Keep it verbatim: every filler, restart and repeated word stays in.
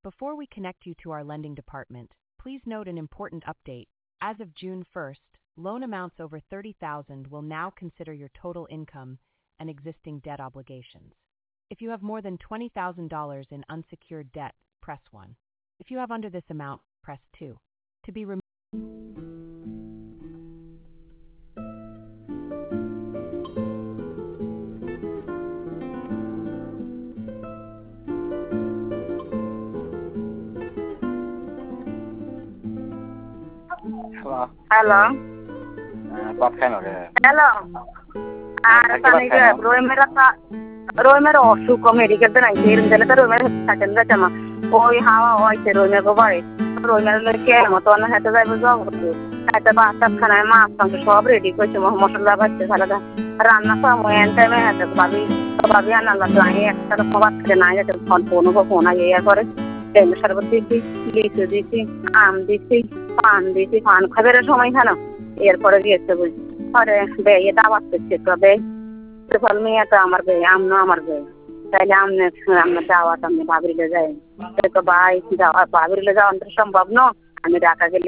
Before we connect you to our lending department, please note an important update. As of June first, loan amounts over thirty thousand dollars will now consider your total income and existing debt obligations. If you have more than twenty thousand dollars in unsecured debt, press one. If you have under this amount, press two. To be removed. Hello. Hello. Uh, Bob Kennedy. Hello. Ara tani ke roy mera ta roy mera অসুখ medical তে নাই এরম দিলে তো রোই মেরা থাকেন না জামা ওই হাওয়া হইছে রোই মেরা গো বাড়ি রোই মেরা লেকে মত না হেতে যাইবো যাও হেতে বাসা খানায় মাছ মাংস সব রেডি কইছে মশলা বাচ্ছে সালাদা রান্না সময় এন টাইমে হেতে ভাবি তো ভাবি আনা না যাই একটা তো খাবার খেতে না যেতে ফোন ফোন গো ফোন আইয়া ইয়া করে তেমন শরবত দিছি লিচু দিছি আম দিছি পান দিছি পান খাবার সময় খানো এরপরে গিয়েছে বুঝ আরে বে এটা আওয়াজ করছে তবে ফল মেয়েটা আমার বে আমনো আমার বে তাইলে আমনে আমরা দাওয়াত আমি ভাবিলে যাই তো ভাই দাওয়াত ভাবিলে যাওয়া সম্ভব না আমি ঢাকা গেলে